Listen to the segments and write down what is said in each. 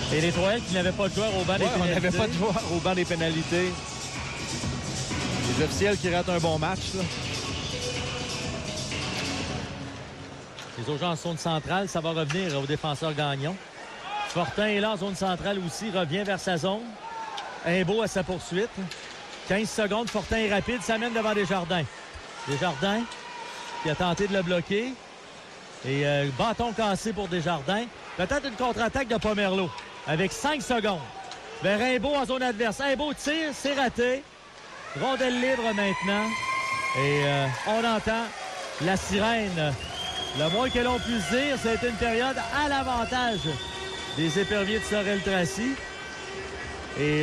Et les Trois-L qui n'avaient pas de joueur au banc des pénalités. On n'avait pas de joueur au banc des pénalités. Les officiels qui ratent un bon match, là. Les autres gens en zone centrale, ça va revenir aux défenseurs Gagnon. Fortin est là en zone centrale aussi, revient vers sa zone. Imbeau à sa poursuite. 15 secondes, Fortin est rapide, s'amène devant Desjardins. Desjardins qui a tenté de le bloquer. Et bâton cassé pour Desjardins. Peut-être une contre-attaque de Pomerleau avec 5 secondes. Vers Imbeau en zone adverse. Imbeau tire, c'est raté. Rondelle libre maintenant. Et on entend la sirène. Le moins que l'on puisse dire, c'est une période à l'avantage des éperviers de Sorel-Tracy. Et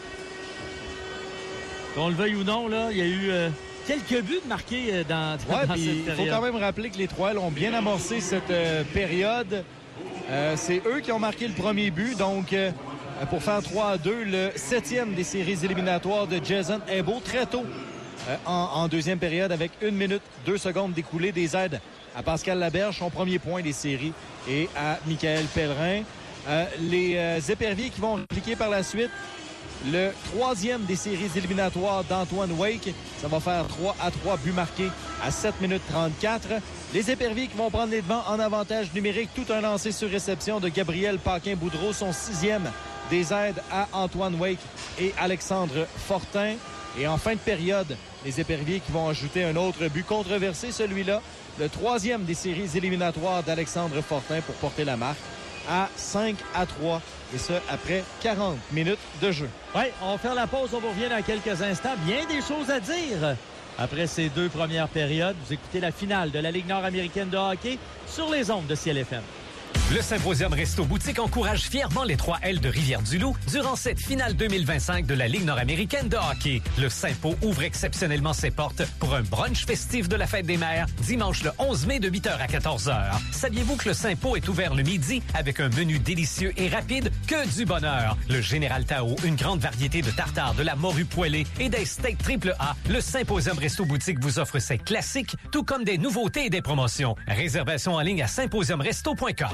qu'on le veuille ou non, là, il y a eu quelques buts marqués dans cette période. Il faut quand même rappeler que les Trois-L ont bien amorcé cette période. C'est eux qui ont marqué le premier but, donc pour faire 3-2, le 7e des séries éliminatoires de Jason Imbeau, très tôt en deuxième période, avec 1 minute 2 secondes d'écoulée, des aides à Pascal Laberge, son premier point des séries, et à Michael Pellerin. Les éperviers qui vont répliquer par la suite, le 3e des séries éliminatoires d'Antoine Wake. Ça va faire 3-3 buts marqués à 7 minutes 34. Les éperviers qui vont prendre les devants en avantage numérique. Tout un lancé sur réception de Gabriel Paquin-Boudreau, son 6e des aides à Antoine Wake et Alexandre Fortin. Et en fin de période, les éperviers qui vont ajouter un autre but controversé, celui-là, le 3e des séries éliminatoires d'Alexandre Fortin pour porter la marque à 5-3. Et ça, après 40 minutes de jeu. Oui, on va faire la pause. On vous revient dans quelques instants. Bien des choses à dire. Après ces 2 premières périodes, vous écoutez la finale de la Ligue nord-américaine de hockey sur les ondes de CIEL-FM. Le Symposium Resto Boutique encourage fièrement les 3L de Rivière-du-Loup durant cette finale 2025 de la Ligue nord-américaine de hockey. Le Sympo ouvre exceptionnellement ses portes pour un brunch festif de la Fête des Mères dimanche le 11 mai de 8h à 14h. Saviez-vous que le Sympo est ouvert le midi avec un menu délicieux et rapide que du bonheur? Le Général Tao, une grande variété de tartares, de la morue poêlée et des steaks AAA. Le Symposium Resto Boutique vous offre ses classiques, tout comme des nouveautés et des promotions. Réservation en ligne à symposiumresto.com.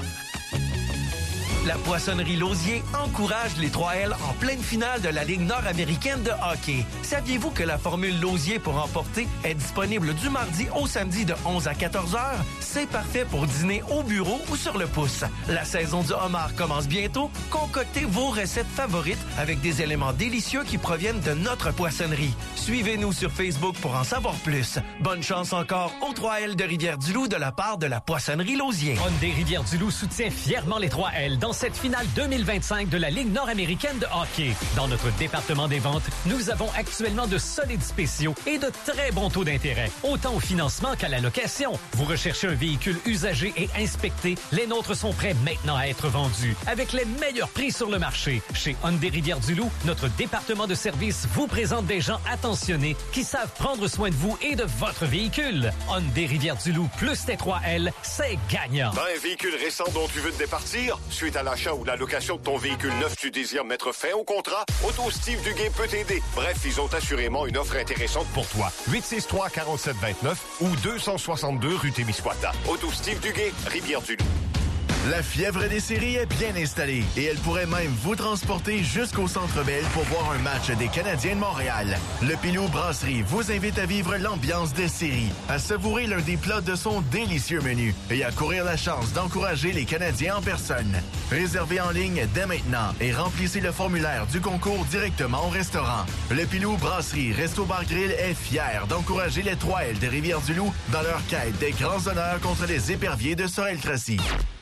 La Poissonnerie Lausier encourage les 3L en pleine finale de la Ligue nord-américaine de hockey. Saviez-vous que la formule Lausier pour emporter est disponible du mardi au samedi de 11 à 14 heures? C'est parfait pour dîner au bureau ou sur le pouce. La saison du homard commence bientôt. Concoctez vos recettes favorites avec des éléments délicieux qui proviennent de notre poissonnerie. Suivez-nous sur Facebook pour en savoir plus. Bonne chance encore aux 3L de Rivière-du-Loup de la part de la Poissonnerie Lausier. Hyundai Rivière-du-Loup soutient fièrement les 3L dans cette finale 2025 de la Ligue nord-américaine de hockey. Dans notre département des ventes, nous avons actuellement de solides spéciaux et de très bons taux d'intérêt, autant au financement qu'à la location. Vous recherchez un véhicule usagé et inspecté, les nôtres sont prêts maintenant à être vendus, avec les meilleurs prix sur le marché. Chez Hyundai Rivière-du-Loup, notre département de service vous présente des gens attentionnés qui savent prendre soin de vous et de votre véhicule. Hyundai Rivière-du-Loup plus les 3L, c'est gagnant. T'as un véhicule récent dont tu veux te départir? Suite à l'achat ou la location de ton véhicule neuf, tu désires mettre fin au contrat? Auto Steve Duguay peut t'aider. Bref, ils ont assurément une offre intéressante pour toi. 863-4729 ou 262 rue Témiscouata. Auto Steve Duguay, Rivière-du-Loup. La fièvre des séries est bien installée et elle pourrait même vous transporter jusqu'au Centre Bell pour voir un match des Canadiens de Montréal. Le Pilou Brasserie vous invite à vivre l'ambiance des séries, à savourer l'un des plats de son délicieux menu et à courir la chance d'encourager les Canadiens en personne. Réservez en ligne dès maintenant et remplissez le formulaire du concours directement au restaurant. Le Pilou Brasserie Resto-Bar Grill est fier d'encourager les 3L de Rivière-du-Loup dans leur quête des grands honneurs contre les éperviers de Sorel-Tracy.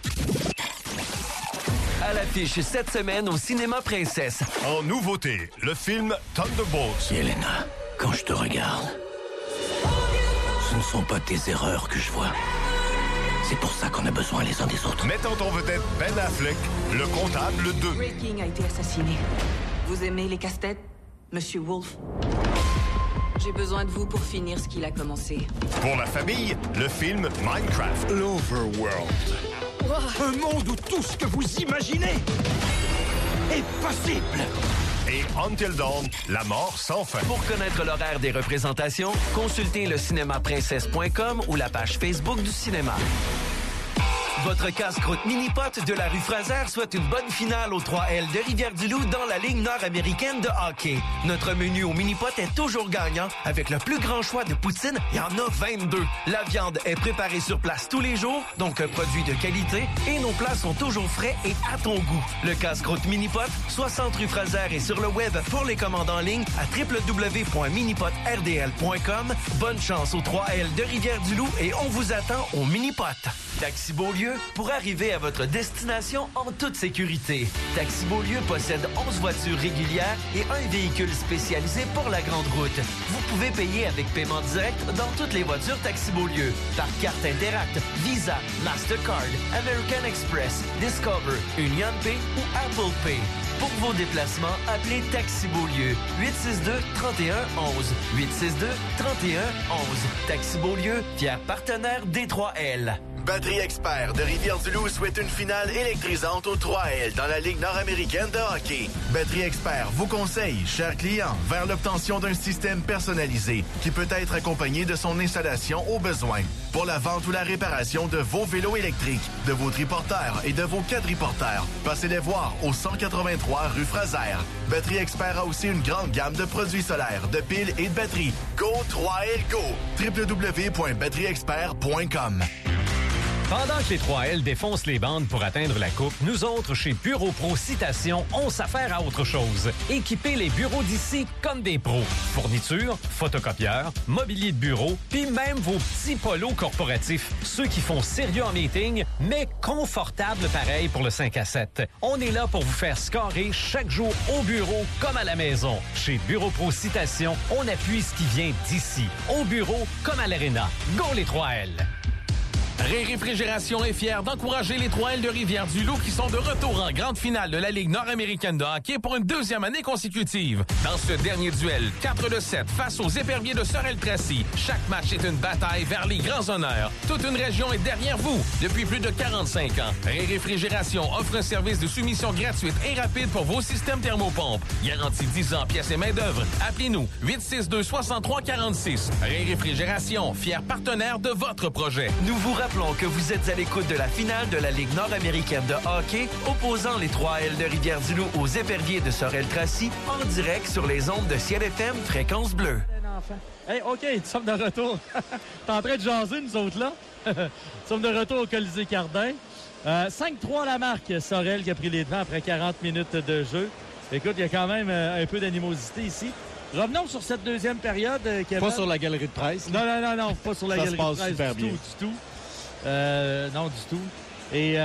À l'affiche cette semaine au Cinéma Princesse. En nouveauté, le film Thunderbolts. Yelena, quand je te regarde, ce ne sont pas tes erreurs que je vois. C'est pour ça qu'on a besoin les uns des autres. Mettant en vedette Ben Affleck, le comptable 2. Ray King a été assassiné. Vous aimez les casse-têtes, Monsieur Wolf? J'ai besoin de vous pour finir ce qu'il a commencé. Pour la famille, le film Minecraft. L'Overworld. Un monde où tout ce que vous imaginez est possible. Et Until Dawn, la mort sans fin. Pour connaître l'horaire des représentations, consultez le cinémaprincesse.com ou la page Facebook du cinéma. Votre casse-croûte mini-pot de la rue Fraser souhaite une bonne finale aux 3L de Rivière-du-Loup dans la Ligue nord-américaine de hockey. Notre menu au mini-pot est toujours gagnant. Avec le plus grand choix de poutine, il y en a 22. La viande est préparée sur place tous les jours, donc un produit de qualité, et nos plats sont toujours frais et à ton goût. Le casse-croûte mini-pot, 60 rue Fraser et sur le web pour les commandes en ligne à www.minipotrdl.com. Bonne chance aux 3L de Rivière-du-Loup et on vous attend au mini-pot. Taxi Beaulieu pour arriver à votre destination en toute sécurité. Taxi Beaulieu possède 11 voitures régulières et un véhicule spécialisé pour la grande route. Vous pouvez payer avec paiement direct dans toutes les voitures Taxi Beaulieu par carte Interact, Visa, Mastercard, American Express, Discover, UnionPay ou Apple Pay. Pour vos déplacements, appelez Taxi Beaulieu 862-3111. 862-3111. Taxi Beaulieu, fier partenaire des 3L. Batterie Expert de Rivière-du-Loup souhaite une finale électrisante aux 3L dans la Ligue nord-américaine de hockey. Batterie Expert vous conseille, chers clients, vers l'obtention d'un système personnalisé qui peut être accompagné de son installation au besoin. Pour la vente ou la réparation de vos vélos électriques, de vos triporteurs et de vos quadriporteurs, passez les voir au 183 rue Fraser. Batterie Expert a aussi une grande gamme de produits solaires, de piles et de batteries. Go 3L Go! www.batterieexpert.com. Pendant que les 3L défoncent les bandes pour atteindre la coupe, nous autres, chez Bureau Pro Citation, on s'affaire à autre chose. Équiper les bureaux d'ici comme des pros. Fourniture, photocopieurs, mobilier de bureau, puis même vos petits polos corporatifs. Ceux qui font sérieux en meeting, mais confortables pareil pour le 5 à 7. On est là pour vous faire scorer chaque jour au bureau comme à la maison. Chez Bureau Pro Citation, on appuie ce qui vient d'ici. Au bureau comme à l'aréna. Go les 3L! Ré Réfrigération est fier d'encourager les 3L de Rivière-du-Loup qui sont de retour en grande finale de la Ligue nord-américaine de hockey pour une deuxième année consécutive. Dans ce dernier duel, 4-7 face aux éperviers de Sorel-Tracy, chaque match est une bataille vers les grands honneurs. Toute une région est derrière vous depuis plus de 45 ans. Ré Réfrigération offre un service de soumission gratuite et rapide pour vos systèmes thermopompes. Garantie 10 ans, pièces et main-d'œuvre. Appelez-nous 862-6346. Ré Réfrigération, fier partenaire de votre projet. Nous vous rappelons que vous êtes à l'écoute de la finale de la Ligue nord-américaine de hockey opposant les 3L de Rivière-du-Loup aux éperviers de Sorel-Tracy en direct sur les ondes de Ciel FM Fréquence Bleue. Hey, OK, nous sommes de retour. T'es en train de jaser, nous autres, là? Nous sommes de retour au Colisée Cardin. 5-3 la marque. Sorel qui a pris les devants après 40 minutes de jeu. Écoute, il y a quand même un peu d'animosité ici. Revenons sur cette deuxième période. Pas sur la galerie de presse. Non, pas sur la galerie de presse. Ça se passe super bien. Du tout. Non, du tout. Et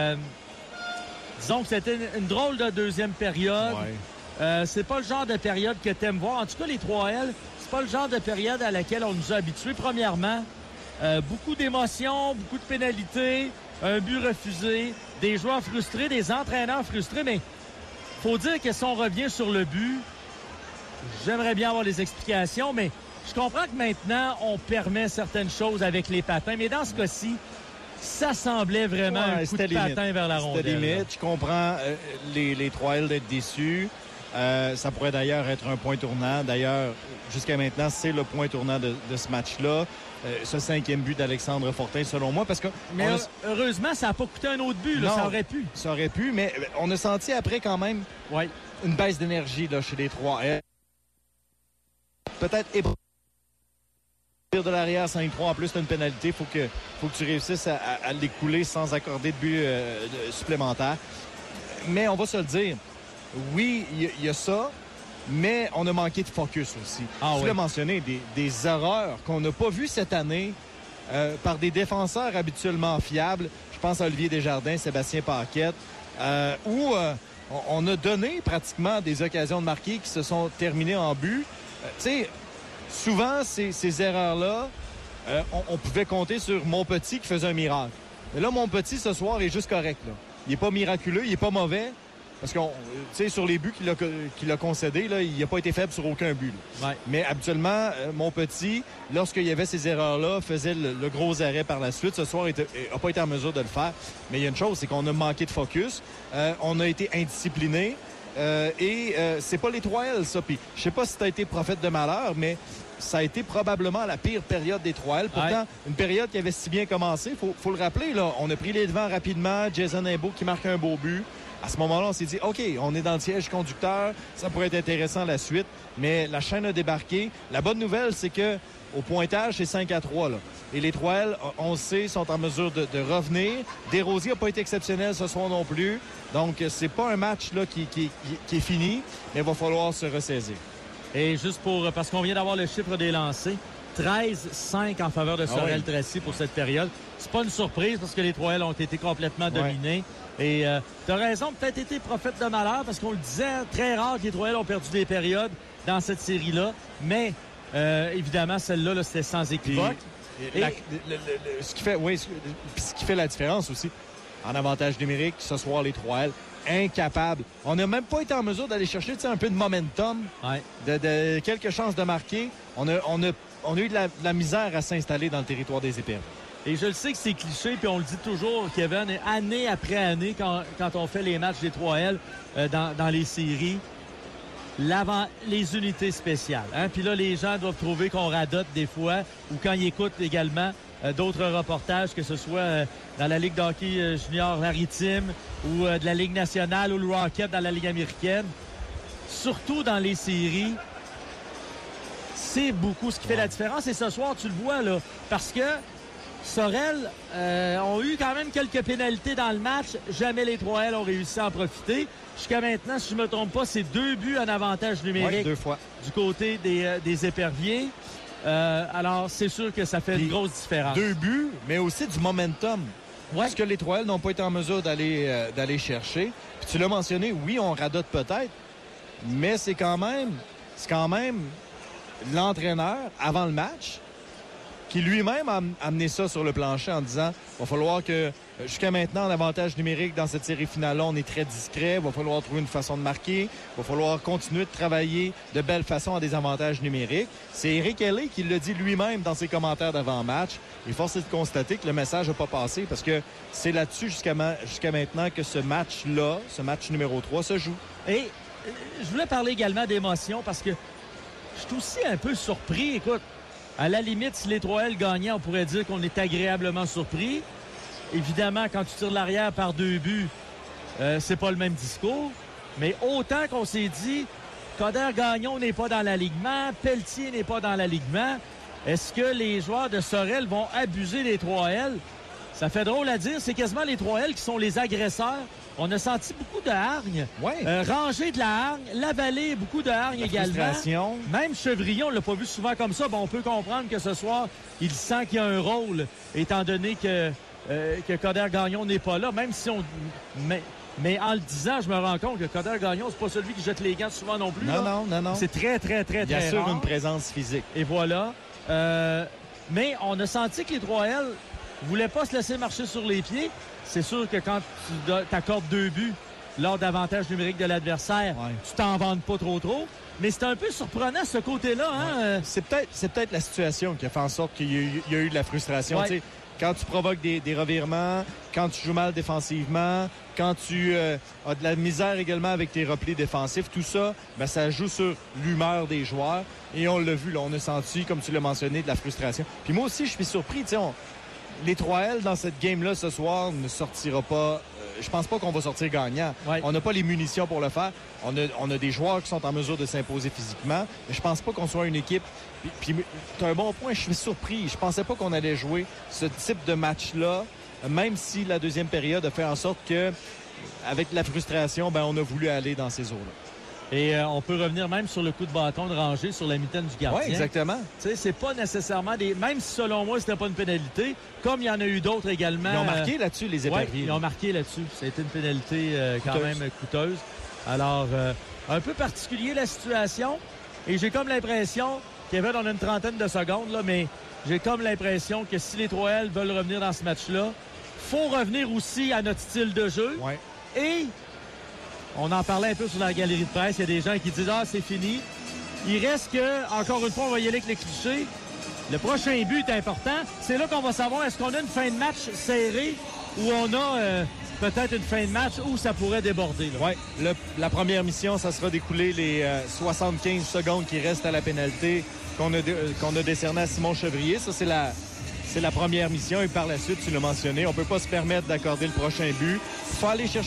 disons que c'était une drôle de deuxième période. Ouais. C'est pas le genre de période que t'aimes voir. En tout cas, les 3L, c'est pas le genre de période à laquelle on nous a habitués. Premièrement, beaucoup d'émotions, beaucoup de pénalités, un but refusé, des joueurs frustrés, des entraîneurs frustrés. Mais faut dire que si on revient sur le but, j'aimerais bien avoir les explications, mais je comprends que maintenant, on permet certaines choses avec les patins. Mais dans ce cas-ci, ça semblait vraiment un coup de patin vers la rondelle. C'était limite. Je comprends les 3L d'être déçus. Ça pourrait d'ailleurs être un point tournant. D'ailleurs, jusqu'à maintenant, c'est le point tournant de ce match-là. Ce 5e but d'Alexandre Fortin, selon moi. Parce que heureusement, ça n'a pas coûté un autre but. Là, ça aurait pu. Ça aurait pu, mais on a senti après quand même une baisse d'énergie là, chez les 3L. Peut-être de l'arrière 5-3. En plus, tu as une pénalité. Faut que tu réussisses à l'écouler sans accorder de but supplémentaire. Mais on va se le dire. Oui, il y a ça, mais on a manqué de focus aussi. Tu l'as mentionné, des erreurs qu'on n'a pas vues cette année par des défenseurs habituellement fiables. Je pense à Olivier Desjardins, Sébastien Paquette, où on a donné pratiquement des occasions de marquer qui se sont terminées en but. Tu sais, souvent, ces erreurs-là, on pouvait compter sur Montpetit qui faisait un miracle. Mais là, Montpetit, ce soir, est juste correct. Là. Il n'est pas miraculeux, il n'est pas mauvais. Parce que, tu sais, sur les buts qu'il a concédés, là, il n'a pas été faible sur aucun but. Ouais. Mais habituellement, Montpetit, lorsqu'il y avait ces erreurs-là, faisait le gros arrêt par la suite. Ce soir, il n'a pas été en mesure de le faire. Mais il y a une chose, c'est qu'on a manqué de focus. On a été indisciplinés. c'est pas les 3L, ça. Puis je sais pas si tu as été prophète de malheur, mais ça a été probablement la pire période des 3L. Pourtant, une période qui avait si bien commencé. Faut le rappeler, là, on a pris les devants rapidement. Jason Imbeau qui marque un beau but. À ce moment-là, on s'est dit, OK, on est dans le siège conducteur. Ça pourrait être intéressant la suite. Mais la chaîne a débarqué. La bonne nouvelle, c'est que au pointage, c'est 5-3. Là. Et les 3L, on le sait, sont en mesure de revenir. Desrosiers n'a pas été exceptionnel ce soir non plus. Donc, c'est pas un match là, qui est fini, mais il va falloir se ressaisir. Et juste parce qu'on vient d'avoir le chiffre des lancers, 13-5 en faveur de Sorel-Tracy pour cette période. C'est pas une surprise parce que les 3L ont été complètement dominés. Et tu as raison, peut-être été prophète de malheur parce qu'on le disait, très rare que les 3L ont perdu des périodes dans cette série-là. Mais évidemment, celle-là, là, c'était sans équivoque. Ce qui fait la différence aussi, en avantage numérique, ce soir, les 3L, incapables. On n'a même pas été en mesure d'aller chercher un peu de momentum, de quelques chances de marquer. On a eu de la misère à s'installer dans le territoire des Éperviers. Et je le sais que c'est cliché, puis on le dit toujours, Kevin, année après année, quand on fait les matchs des 3L dans les séries, les unités spéciales. Hein? Puis là, les gens doivent trouver qu'on radote des fois, ou quand ils écoutent également d'autres reportages, que ce soit dans la Ligue de hockey junior maritime ou de la Ligue nationale ou le Rocket dans la Ligue américaine. Surtout dans les séries, c'est beaucoup ce qui fait la différence. Et ce soir, tu le vois, là, parce que Sorel ont eu quand même quelques pénalités dans le match. Jamais les 3L ont réussi à en profiter. Jusqu'à maintenant, si je ne me trompe pas, c'est 2 buts en avantage numérique 2 fois. Du côté des Éperviers. Alors, c'est sûr que ça fait une grosse différence. 2 buts, mais aussi du momentum. Parce que les 3L n'ont pas été en mesure d'aller chercher. Puis tu l'as mentionné, oui, on radote peut-être, mais c'est quand même l'entraîneur, avant le match, qui lui-même a amené ça sur le plancher en disant il va falloir que, jusqu'à maintenant, en avantage numérique dans cette série finale-là, on est très discret. Il va falloir trouver une façon de marquer. Il va falloir continuer de travailler de belle façon à des avantages numériques. C'est Eric Hellet qui le dit lui-même dans ses commentaires d'avant-match. Et force est de constater que le message n'a pas passé parce que c'est là-dessus jusqu'à maintenant que ce match-là, ce match numéro 3, se joue. Et je voulais parler également d'émotion parce que je suis aussi un peu surpris. Écoute, à la limite, si les 3L gagnaient, on pourrait dire qu'on est agréablement surpris. Évidemment, quand tu tires de l'arrière par 2 buts, c'est pas le même discours. Mais autant qu'on s'est dit, Coder Gagnon n'est pas dans l'alignement, Pelletier n'est pas dans l'alignement, est-ce que les joueurs de Sorel vont abuser des 3L? Ça fait drôle à dire, c'est quasiment les 3L qui sont les agresseurs. On a senti beaucoup de hargne. Ranger de la hargne, Lavallée, beaucoup de hargne également. Même Chevrillon, on ne l'a pas vu souvent comme ça. Bon, on peut comprendre que ce soir, il sent qu'il y a un rôle, étant donné que Coder Gagnon n'est pas là. Même si on... Mais en le disant, je me rends compte que Coder Gagnon, c'est pas celui qui jette les gants souvent non plus. Non. C'est très, très, très, très rare. Il assure une présence physique. Et voilà. Mais on a senti que les 3L ne voulaient pas se laisser marcher sur les pieds. C'est sûr que quand tu t'accordes 2 buts lors d'avantage numérique de l'adversaire, tu t'en vantes pas trop. Mais c'est un peu surprenant ce côté-là. Hein? C'est peut-être la situation qui a fait en sorte qu'il y a eu de la frustration. Tu sais, quand tu provoques des revirements, quand tu joues mal défensivement, quand tu as de la misère également avec tes replis défensifs, tout ça, ça joue sur l'humeur des joueurs. Et on l'a vu, là, on a senti, comme tu l'as mentionné, de la frustration. Puis moi aussi, je suis surpris. Les 3L dans cette game-là ce soir ne sortira pas. Je pense pas qu'on va sortir gagnant. On n'a pas les munitions pour le faire. On a des joueurs qui sont en mesure de s'imposer physiquement. Mais je pense pas qu'on soit une équipe. Puis tu as un bon point. Je suis surpris. Je pensais pas qu'on allait jouer ce type de match-là, même si la deuxième période a fait en sorte que, avec la frustration, on a voulu aller dans ces eaux-là. Et on peut revenir même sur le coup de bâton de Ranger sur la mitaine du gardien. Oui, exactement. Tu sais, c'est pas nécessairement des... Même si, selon moi, c'était pas une pénalité, comme il y en a eu d'autres également... Ils ont marqué là-dessus, les Éperviers. Oui, ils ont marqué là-dessus. Ça a été une pénalité quand même coûteuse. Alors, un peu particulier la situation. Et j'ai comme l'impression, Kevin, on a une trentaine de secondes, là, mais j'ai comme l'impression que si les 3L veulent revenir dans ce match-là, faut revenir aussi à notre style de jeu. Ouais. Et... on en parlait un peu sur la galerie de presse. Il y a des gens qui disent « Ah, c'est fini ». Il reste que, encore une fois, on va y aller avec les clichés. Le prochain but est important. C'est là qu'on va savoir est-ce qu'on a une fin de match serrée où on a peut-être une fin de match où ça pourrait déborder. Oui, la première mission, ça sera d'écouler les 75 secondes qui restent à la pénalité qu'on a décerné à Simon Chevrier. Ça, c'est la première mission. Et par la suite, tu l'as mentionné, on ne peut pas se permettre d'accorder le prochain but. Il faut aller chercher